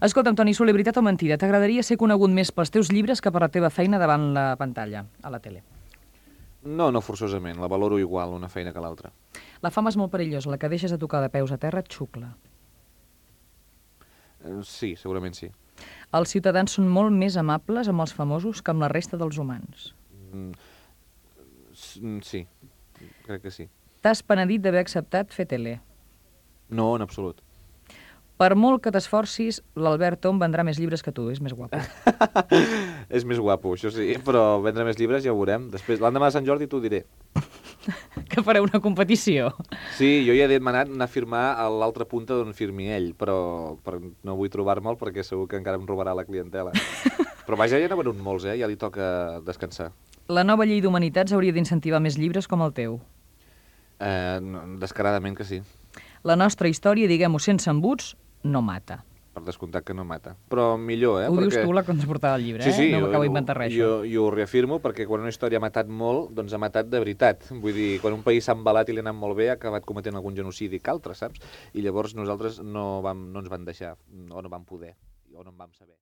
Escolta'm, Toni Soler, veritat o mentida, t'agradaria ser conegut més pels teus llibres que per la teva feina davant la pantalla, a la tele? No, no forçosament, la valoro igual una feina que l'altra. La fama és molt perillosa, la que deixes a tocar de peus a terra et xucla. Sí, segurament sí. Els ciutadans són molt més amables amb els famosos que amb la resta dels humans. Sí, crec que sí. T'has penedit d'haver acceptat fer tele. No, en absolut. Per molt que t'esforcis, l'Albert Tom vendrà més llibres que tu, és més guapo. És més guapo, això sí, però vendre més llibres ja ho veurem. Després, l'endemà de Sant Jordi t'ho diré. Que fareu una competició. Sí, jo ja he demanat anar a firmar a l'altra punta d'on firmi ell, però no vull trobar-me'l perquè segur que encara em robarà la clientela. Però vaja, ja n'ha venut molts, ja li toca descansar. La nova llei d'humanitats hauria d'incentivar més llibres com el teu. Descaradament que sí. La nostra història, diguem-ho sense embuts, no mata. Per descomptat que no mata. Però millor, Ho dius tu, la contraportada del llibre, sí, no m'acabo d'inventar res. Jo ho reafirmo perquè quan una història ha matat molt, doncs ha matat de veritat. Vull dir, quan un país s'ha embalat i li ha anat molt bé, ha acabat cometent algun genocidi que altre, saps? I llavors nosaltres no ens van deixar, o no vam poder, o no en vam saber.